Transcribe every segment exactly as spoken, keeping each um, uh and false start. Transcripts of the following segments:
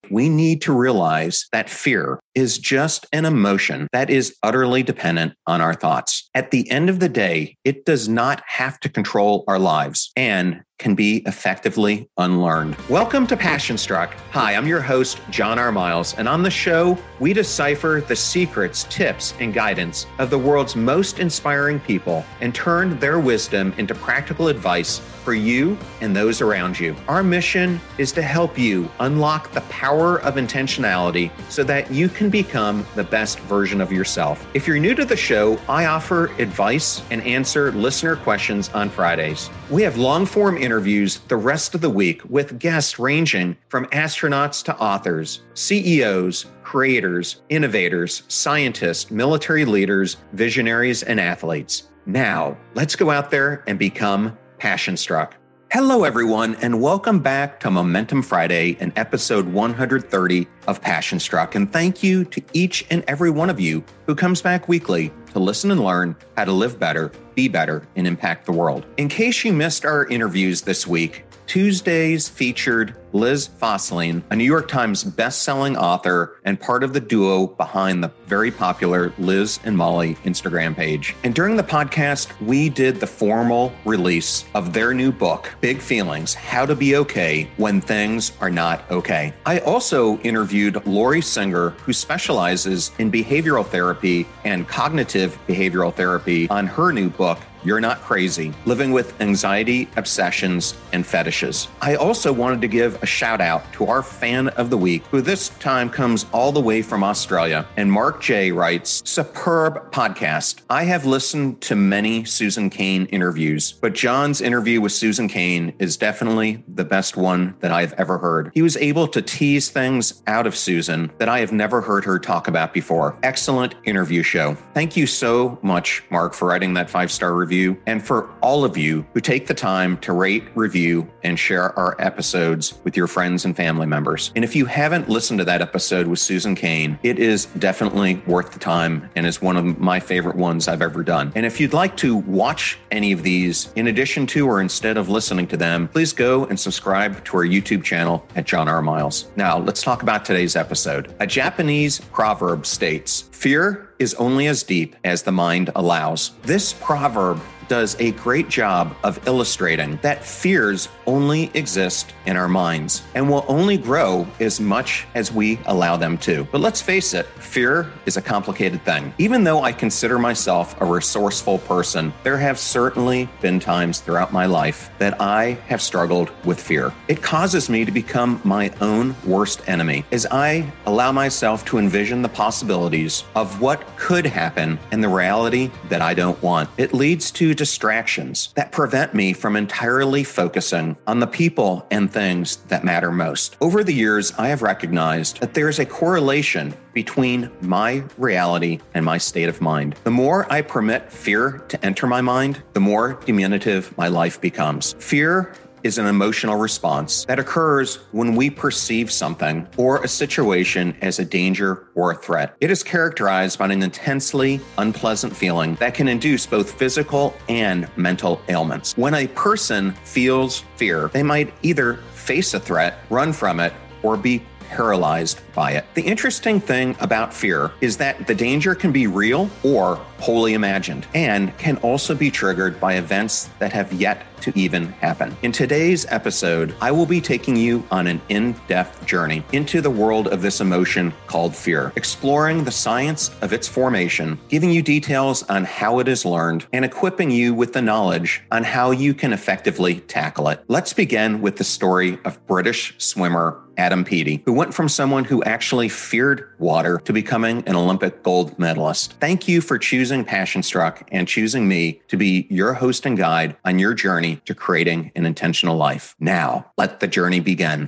We need to realize that fear is just an emotion that is utterly dependent on our thoughts. At the end of the day, it does not have to control our lives and can be effectively unlearned. Welcome to Passion Struck. Hi, I'm your host, John R. Miles, and on the show, we decipher the secrets, tips, and guidance of the world's most inspiring people and turn their wisdom into practical advice for you and those around you. Our mission is to help you unlock the power of intentionality so that you can become the best version of yourself. If you're new to the show, I offer advice and answer listener questions on Fridays. We have long-form interviews the rest of the week with guests ranging from astronauts to authors, C E Os, creators, innovators, scientists, military leaders, visionaries, and athletes. Now, let's go out there and become Passion Struck. Hello, everyone, and welcome back to Momentum Friday and episode one hundred thirty of Passion Struck. And thank you to each and every one of you who comes back weekly to listen and learn how to live better, be better, and impact the world. In case you missed our interviews this week, Tuesdays featured Liz Fosslien, a New York Times best-selling author and part of the duo behind the very popular Liz and Molly Instagram page. And during the podcast, we did the formal release of their new book, Big Feelings: How to Be Okay When Things Are Not Okay. I also interviewed Lori Singer, who specializes in behavioral therapy and cognitive behavioral therapy, on her new book, You're Not Crazy: Living with Anxiety, Obsessions, and Fetishes. I also wanted to give a shout out to our fan of the week, who this time comes all the way from Australia. And Mark J writes, "Superb podcast. I have listened to many Susan Cain interviews, but John's interview with Susan Cain is definitely the best one that I've ever heard. He was able to tease things out of Susan that I have never heard her talk about before. Excellent interview show." Thank you so much, Mark, for writing that five-star review, and for all of you who take the time to rate, review, and share our episodes with your friends and family members. And if you haven't listened to that episode with Susan Cain, it is definitely worth the time and is one of my favorite ones I've ever done. And if you'd like to watch any of these in addition to or instead of listening to them, please go and subscribe to our YouTube channel at John R. Miles. Now, let's talk about today's episode. A Japanese proverb states, "Fear is only as deep as the mind allows." This proverb does a great job of illustrating that fears only exist in our minds and will only grow as much as we allow them to. But let's face it, fear is a complicated thing. Even though I consider myself a resourceful person, there have certainly been times throughout my life that I have struggled with fear. It causes me to become my own worst enemy as I allow myself to envision the possibilities of what could happen and the reality that I don't want. It leads to distractions that prevent me from entirely focusing on the people and things that matter most. Over the years, I have recognized that there is a correlation between my reality and my state of mind. The more I permit fear to enter my mind, the more diminutive my life becomes. Fear is an emotional response that occurs when we perceive something or a situation as a danger or a threat. It is characterized by an intensely unpleasant feeling that can induce both physical and mental ailments. When a person feels fear, they might either face a threat, run from it, or be paralyzed by it. The interesting thing about fear is that the danger can be real or wholly imagined, and can also be triggered by events that have yet to even happen. In today's episode, I will be taking you on an in-depth journey into the world of this emotion called fear, exploring the science of its formation, giving you details on how it is learned, and equipping you with the knowledge on how you can effectively tackle it. Let's begin with the story of British swimmer Adam Peaty, who went from someone who actually feared water to becoming an Olympic gold medalist. Thank you for choosing Passion Struck and choosing me to be your host and guide on your journey to creating an intentional life. Now, let the journey begin.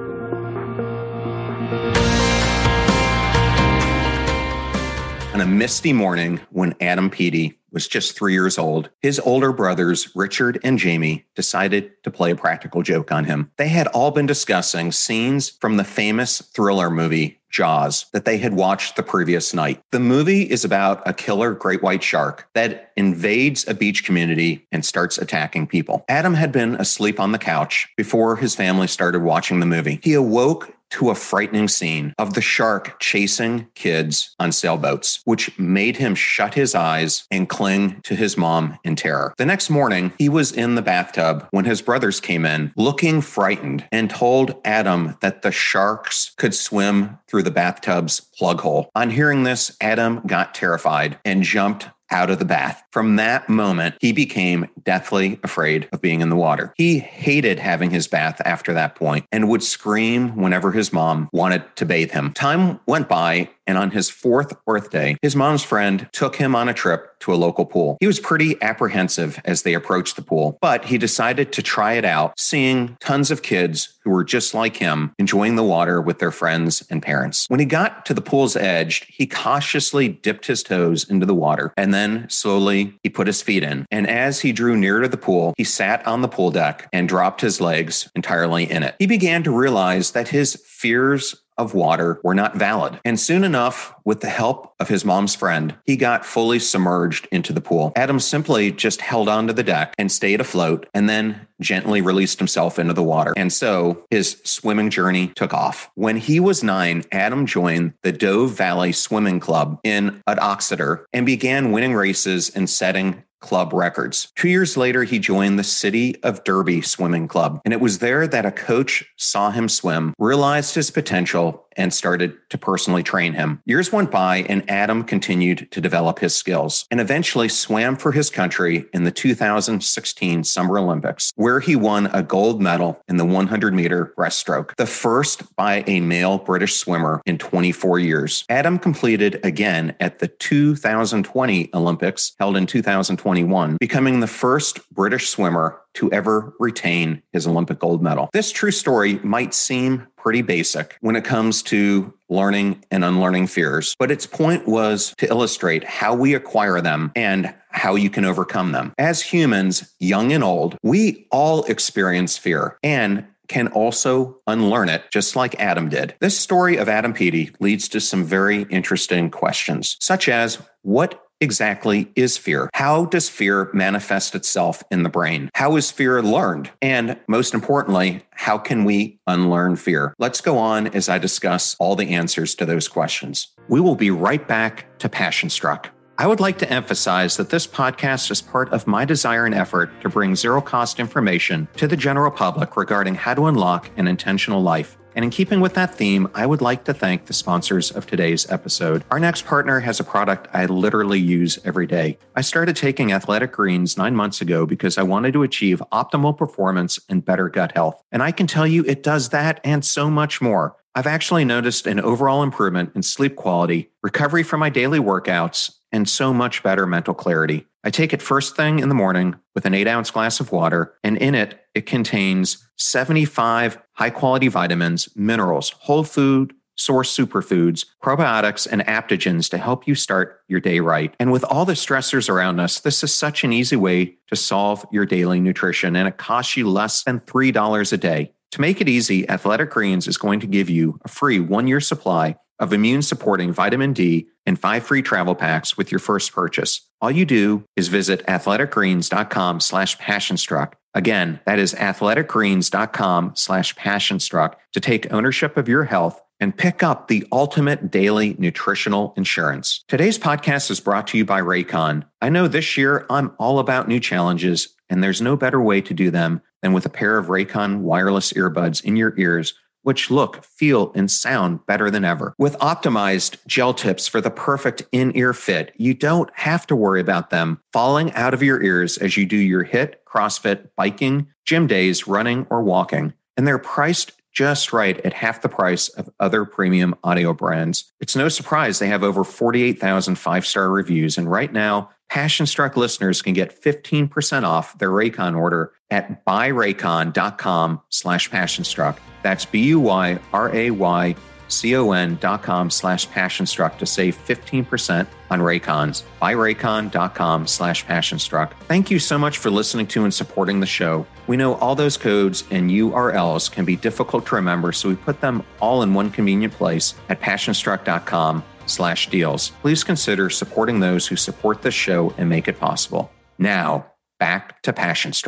On a misty morning when Adam Peaty was just three years old, his older brothers, Richard and Jamie, decided to play a practical joke on him. They had all been discussing scenes from the famous thriller movie Jaws that they had watched the previous night. The movie is about a killer great white shark that invades a beach community and starts attacking people. Adam had been asleep on the couch before his family started watching the movie. He awoke to a frightening scene of the shark chasing kids on sailboats, which made him shut his eyes and cling to his mom in terror. The next morning, he was in the bathtub when his brothers came in, looking frightened, and told Adam that the sharks could swim through the bathtub's plug hole. On hearing this, Adam got terrified and jumped out of the bath. From that moment, he became deathly afraid of being in the water. He hated having his bath after that point and would scream whenever his mom wanted to bathe him. Time went by, and on his fourth birthday, his mom's friend took him on a trip to a local pool. He was pretty apprehensive as they approached the pool, but he decided to try it out, seeing tons of kids who were just like him enjoying the water with their friends and parents. When he got to the pool's edge, he cautiously dipped his toes into the water, and then slowly he put his feet in. And as he drew near to the pool, he sat on the pool deck and dropped his legs entirely in it. He began to realize that his fears of water were not valid. And soon enough, with the help of his mom's friend, he got fully submerged into the pool. Adam simply just held onto the deck and stayed afloat, and then gently released himself into the water. And so his swimming journey took off. When he was nine, Adam joined the Dove Valley Swimming Club in at Oxeter and began winning races and setting club records. Two years later, he joined the City of Derby Swimming Club, and it was there that a coach saw him swim, realized his potential, and started to personally train him. Years went by, and Adam continued to develop his skills and eventually swam for his country in the two thousand sixteen Summer Olympics, where he won a gold medal in the one hundred meter breaststroke, the first by a male British swimmer in twenty-four years. Adam completed again at the two thousand twenty Olympics, held in two thousand twenty-one, becoming the first British swimmer to ever retain his Olympic gold medal. This true story might seem pretty basic when it comes to learning and unlearning fears, but its point was to illustrate how we acquire them and how you can overcome them. As humans, young and old, we all experience fear and can also unlearn it, just like Adam did. This story of Adam Peaty leads to some very interesting questions, such as what exactly is fear? How does fear manifest itself in the brain? How is fear learned? And most importantly, how can we unlearn fear? Let's go on as I discuss all the answers to those questions. We will be right back to Passion Struck. I would like to emphasize that this podcast is part of my desire and effort to bring zero-cost information to the general public regarding how to unlock an intentional life. And in keeping with that theme, I would like to thank the sponsors of today's episode. Our next partner has a product I literally use every day. I started taking Athletic Greens nine months ago because I wanted to achieve optimal performance and better gut health. And I can tell you it does that and so much more. I've actually noticed an overall improvement in sleep quality, recovery from my daily workouts, and so much better mental clarity. I take it first thing in the morning with an eight ounce glass of water, and in it, it contains seventy-five high-quality vitamins, minerals, whole food source superfoods, probiotics, and adaptogens to help you start your day right. And with all the stressors around us, this is such an easy way to solve your daily nutrition, and it costs you less than three dollars a day. To make it easy, Athletic Greens is going to give you a free one-year supply of immune-supporting vitamin D and five free travel packs with your first purchase. All you do is visit athleticgreens.com slash passionstruck. Again, that is athleticgreens.com slash passionstruck to take ownership of your health and pick up the ultimate daily nutritional insurance. Today's podcast is brought to you by Raycon. I know this year I'm all about new challenges, and there's no better way to do them than with a pair of Raycon wireless earbuds in your ears, which look, feel, and sound better than ever. With optimized gel tips for the perfect in-ear fit, you don't have to worry about them falling out of your ears as you do your HIIT, CrossFit, biking, gym days, running, or walking. And they're priced just right at half the price of other premium audio brands. It's no surprise they have over forty-eight thousand five-star reviews, and right now, Passion Struck listeners can get fifteen percent off their Raycon order at buyraycon.com slash passionstruck. That's B-U-Y-R-A-Y-C-O-N dot com slash passionstruck to save fifteen percent on Raycons. buyraycon.com slash passionstruck. Thank you so much for listening to and supporting the show. We know all those codes and U R Ls can be difficult to remember, so we put them all in one convenient place at passionstruck.com slash deals. Please consider supporting those who support this show and make it possible. Now, back to Passion Struck.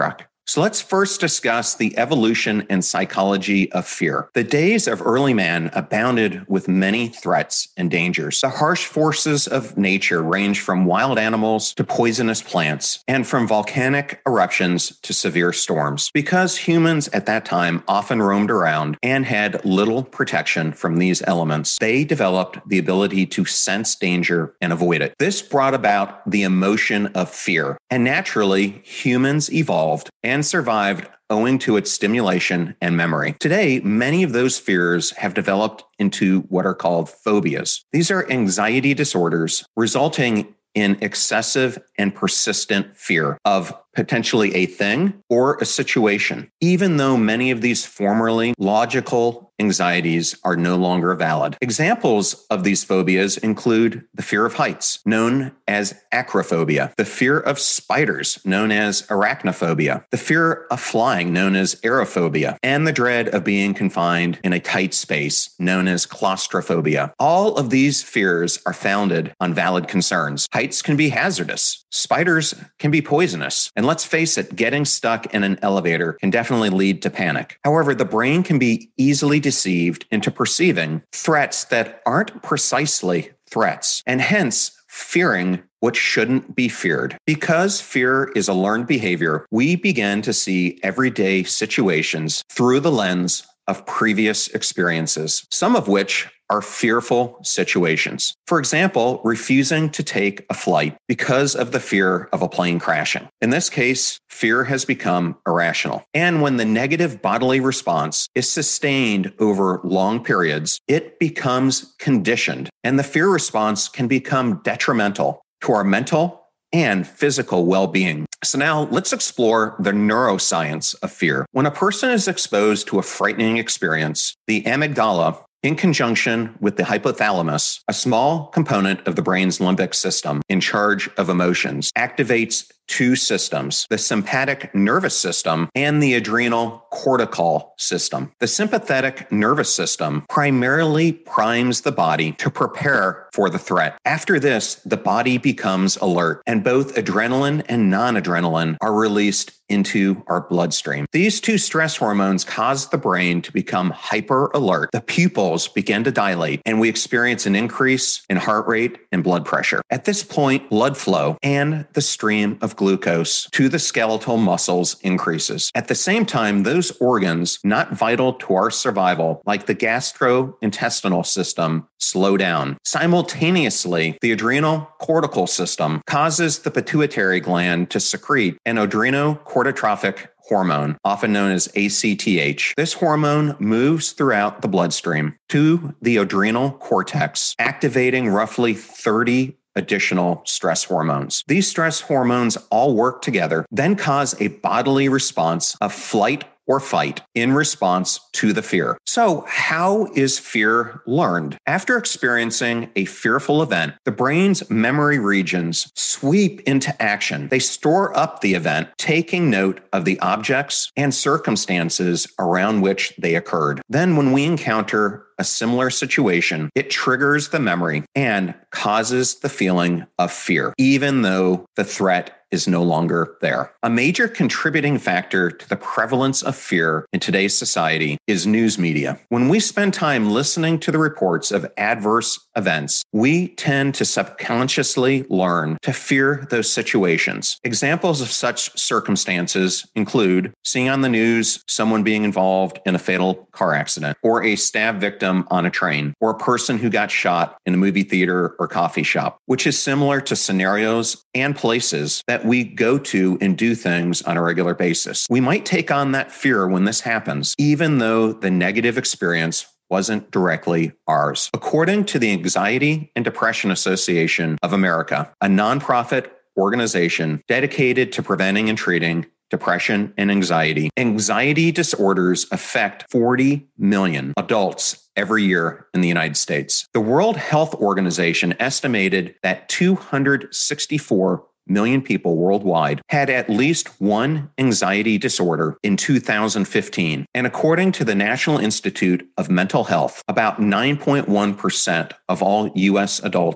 So let's first discuss the evolution and psychology of fear. The days of early man abounded with many threats and dangers. The harsh forces of nature range from wild animals to poisonous plants, and from volcanic eruptions to severe storms. Because humans at that time often roamed around and had little protection from these elements, they developed the ability to sense danger and avoid it. This brought about the emotion of fear, and naturally, humans evolved and survived owing to its stimulation and memory. Today, many of those fears have developed into what are called phobias. These are anxiety disorders resulting in excessive and persistent fear of potentially a thing or a situation, even though many of these formerly logical anxieties are no longer valid. Examples of these phobias include the fear of heights, known as acrophobia, the fear of spiders, known as arachnophobia, the fear of flying, known as aerophobia, and the dread of being confined in a tight space, known as claustrophobia. All of these fears are founded on valid concerns. Heights can be hazardous. Spiders can be poisonous. And let's face it, getting stuck in an elevator can definitely lead to panic. However, the brain can be easily deceived into perceiving threats that aren't precisely threats, and hence fearing what shouldn't be feared. Because fear is a learned behavior, we begin to see everyday situations through the lens of previous experiences, some of which are fearful situations. For example, refusing to take a flight because of the fear of a plane crashing. In this case, fear has become irrational. And when the negative bodily response is sustained over long periods, it becomes conditioned, and the fear response can become detrimental to our mental and physical well-being. So now let's explore the neuroscience of fear. When a person is exposed to a frightening experience, the amygdala, in conjunction with the hypothalamus, a small component of the brain's limbic system in charge of emotions, activates two systems, the sympathetic nervous system and the adrenal cortical system. The sympathetic nervous system primarily primes the body to prepare for the threat. After this, the body becomes alert, and both adrenaline and non-adrenaline are released into our bloodstream. These two stress hormones cause the brain to become hyper alert. The pupils begin to dilate, and we experience an increase in heart rate and blood pressure. At this point, blood flow and the stream of glucose to the skeletal muscles increases. At the same time, those organs not vital to our survival, like the gastrointestinal system, slow down. Simultaneously, the adrenal cortical system causes the pituitary gland to secrete an adrenocorticotropic hormone, often known as A C T H. This hormone moves throughout the bloodstream to the adrenal cortex, activating roughly thirty additional stress hormones. These stress hormones all work together, then cause a bodily response of flight or fight in response to the fear. So, how is fear learned? After experiencing a fearful event, the brain's memory regions sweep into action. They store up the event, taking note of the objects and circumstances around which they occurred. Then, when we encounter a similar situation, it triggers the memory and causes the feeling of fear, even though the threat is no longer there. A major contributing factor to the prevalence of fear in today's society is news media. When we spend time listening to the reports of adverse events, we tend to subconsciously learn to fear those situations. Examples of such circumstances include seeing on the news someone being involved in a fatal car accident, or a stab victim on a train, or a person who got shot in a movie theater or coffee shop, which is similar to scenarios and places that we go to and do things on a regular basis. We might take on that fear when this happens, even though the negative experience wasn't directly ours. According to the Anxiety and Depression Association of America, a nonprofit organization dedicated to preventing and treating depression and anxiety, anxiety disorders affect forty million adults every year in the United States. The World Health Organization estimated that two hundred sixty-four million people worldwide had at least one anxiety disorder in two thousand fifteen. And according to the National Institute of Mental Health, about nine point one percent of all U S adults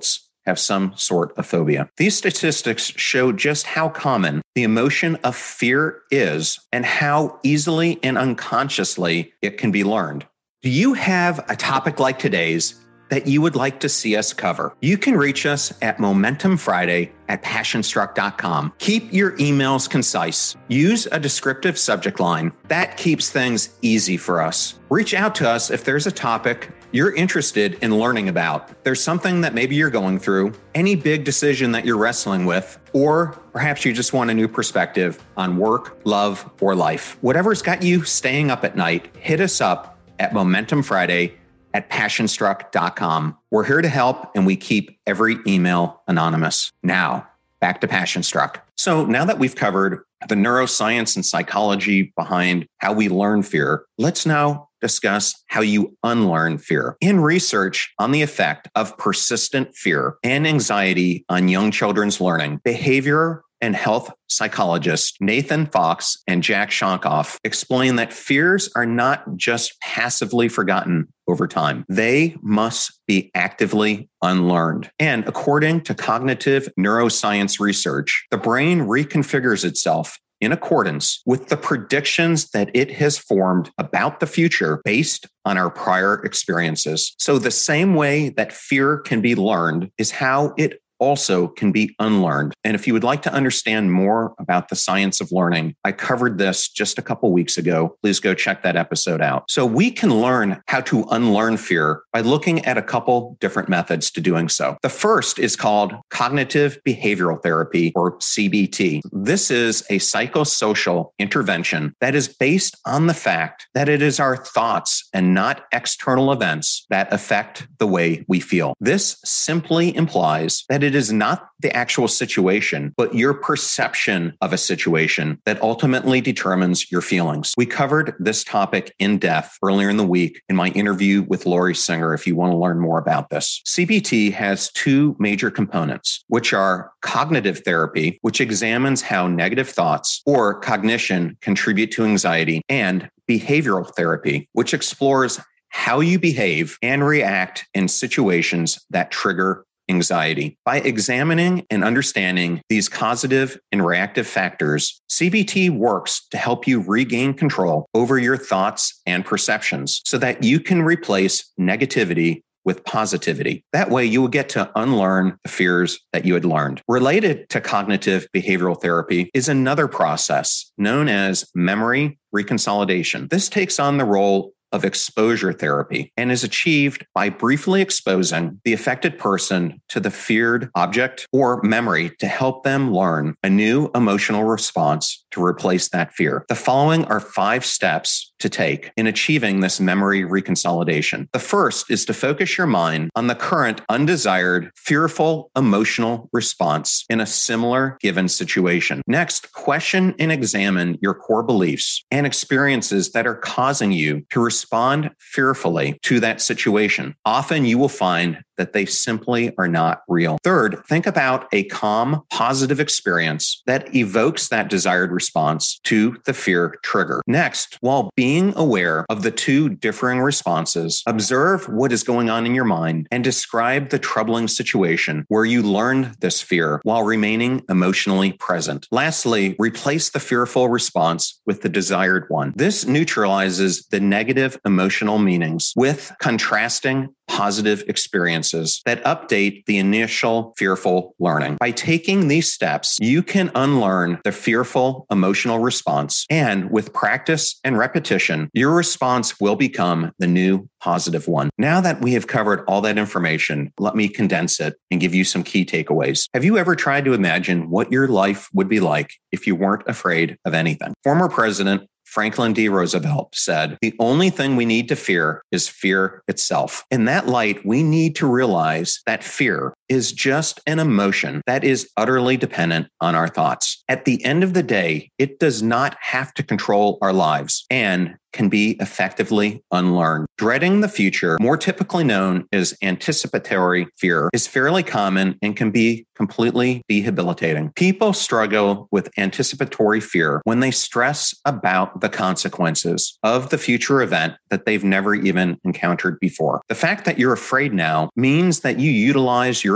have some sort of phobia. These statistics show just how common the emotion of fear is and how easily and unconsciously it can be learned. Do you have a topic like today's that you would like to see us cover? You can reach us at Momentum Friday at passion struck dot com. Keep your emails concise. Use a descriptive subject line. That keeps things easy for us. Reach out to us if there's a topic you're interested in learning about. There's something that maybe you're going through, any big decision that you're wrestling with, or perhaps you just want a new perspective on work, love, or life. Whatever's got you staying up at night, hit us up at Momentum Friday at passion struck dot com. We're here to help, and we keep every email anonymous. Now, back to Passion Struck. So now that we've covered the neuroscience and psychology behind how we learn fear, let's now discuss how you unlearn fear. In research on the effect of persistent fear and anxiety on young children's learning, behavior and health psychologists Nathan Fox and Jack Shonkoff explain that fears are not just passively forgotten over time. They must be actively unlearned. And according to cognitive neuroscience research, the brain reconfigures itself in accordance with the predictions that it has formed about the future based on our prior experiences. So the same way that fear can be learned is how it also can be unlearned. And if you would like to understand more about the science of learning, I covered this just a couple weeks ago. Please go check that episode out. So we can learn how to unlearn fear by looking at a couple different methods to doing so. The first is called cognitive behavioral therapy, or C B T. This is a psychosocial intervention that is based on the fact that it is our thoughts and not external events that affect the way we feel. This simply implies that it is not the actual situation, but your perception of a situation that ultimately determines your feelings. We covered this topic in depth earlier in the week in my interview with Lori Singer, if you want to learn more about this. C B T has two major components, which are cognitive therapy, which examines how negative thoughts or cognition contribute to anxiety, and behavioral therapy, which explores how you behave and react in situations that trigger anxiety. By examining and understanding these causative and reactive factors, C B T works to help you regain control over your thoughts and perceptions so that you can replace negativity with positivity. That way you will get to unlearn the fears that you had learned. Related to cognitive behavioral therapy is another process known as memory reconsolidation. This takes on the role of exposure therapy and is achieved by briefly exposing the affected person to the feared object or memory to help them learn a new emotional response to replace that fear. The following are five steps to take in achieving this memory reconsolidation. The first is to focus your mind on the current undesired, fearful emotional response in a similar given situation. Next, question and examine your core beliefs and experiences that are causing you to respond Respond fearfully to that situation. Often you will find that they simply are not real. Third, think about a calm, positive experience that evokes that desired response to the fear trigger. Next, while being aware of the two differing responses, observe what is going on in your mind and describe the troubling situation where you learned this fear while remaining emotionally present. Lastly, replace the fearful response with the desired one. This neutralizes the negative emotional meanings with contrasting positive experiences that update the initial fearful learning. By taking these steps, you can unlearn the fearful emotional response, and with practice and repetition, your response will become the new positive one. Now that we have covered all that information, let me condense it and give you some key takeaways. Have you ever tried to imagine what your life would be like if you weren't afraid of anything? Former President Franklin D. Roosevelt said, "The only thing we need to fear is fear itself." In that light, we need to realize that fear is just an emotion that is utterly dependent on our thoughts. At the end of the day, it does not have to control our lives and can be effectively unlearned. Dreading the future, more typically known as anticipatory fear, is fairly common and can be completely debilitating. People struggle with anticipatory fear when they stress about the consequences of the future event that they've never even encountered before. The fact that you're afraid now means that you utilize your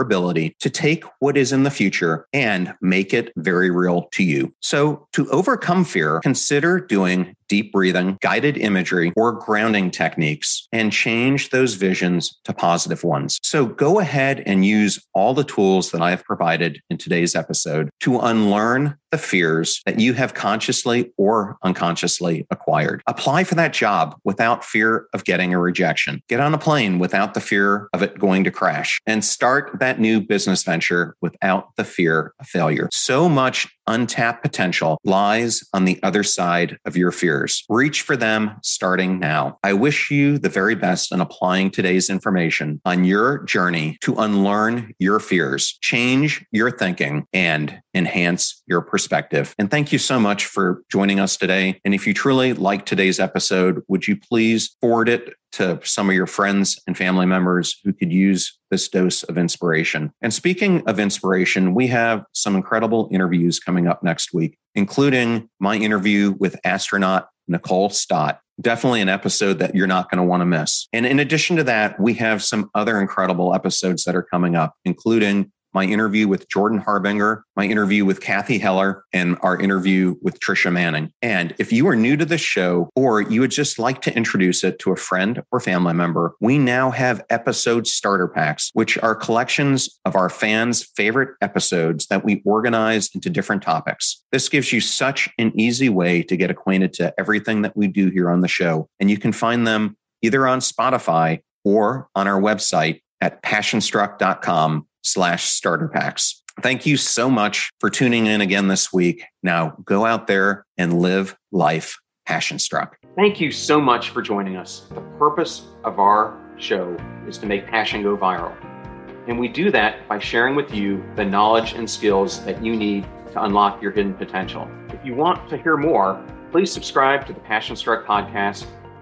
ability to take what is in the future and make it very real to you. So to overcome fear, consider doing deep breathing, guided imagery, or grounding techniques, and change those visions to positive ones. So go ahead and use all the tools that I have provided in today's episode to unlearn the fears that you have consciously or unconsciously acquired. Apply for that job without fear of getting a rejection. Get on a plane without the fear of it going to crash, and start that new business venture without the fear of failure. So much untapped potential lies on the other side of your fears. Reach for them starting now. I wish you the very best in applying today's information on your journey to unlearn your fears, change your thinking, and enhance your perspective. And thank you so much for joining us today. And if you truly like today's episode, would you please forward it to some of your friends and family members who could use this dose of inspiration? And speaking of inspiration, we have some incredible interviews coming up next week, including my interview with astronaut Nicole Stott. Definitely an episode that you're not going to want to miss. And in addition to that, we have some other incredible episodes that are coming up, including my interview with Jordan Harbinger, my interview with Kathy Heller, and our interview with Trisha Manning. And if you are new to this show, or you would just like to introduce it to a friend or family member, we now have episode starter packs, which are collections of our fans' favorite episodes that we organize into different topics. This gives you such an easy way to get acquainted to everything that we do here on the show. And you can find them either on Spotify or on our website at passionstruck.com slash starter packs. Thank you so much for tuning in again this week. Now go out there and live life passion struck. Thank you so much for joining us. The purpose of our show is to make passion go viral. And we do that by sharing with you the knowledge and skills that you need to unlock your hidden potential. If you want to hear more, please subscribe to the Passion Struck podcast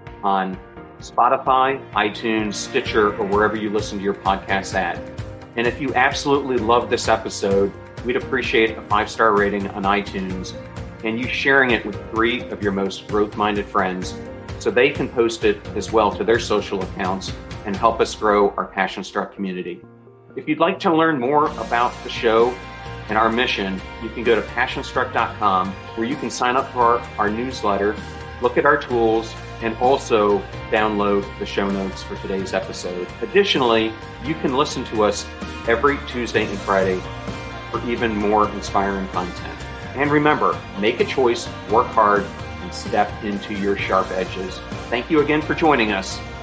on Spotify, iTunes, Stitcher, or wherever you listen to your podcasts at. And if you absolutely love this episode, we'd appreciate a five-star rating on iTunes and you sharing it with three of your most growth-minded friends so they can post it as well to their social accounts and help us grow our Passion Struck community. If you'd like to learn more about the show and our mission, you can go to passion struck dot com where you can sign up for our, our newsletter, look at our tools, and also download the show notes for today's episode. Additionally, you can listen to us every Tuesday and Friday for even more inspiring content. And remember, make a choice, work hard, and step into your sharp edges. Thank you again for joining us.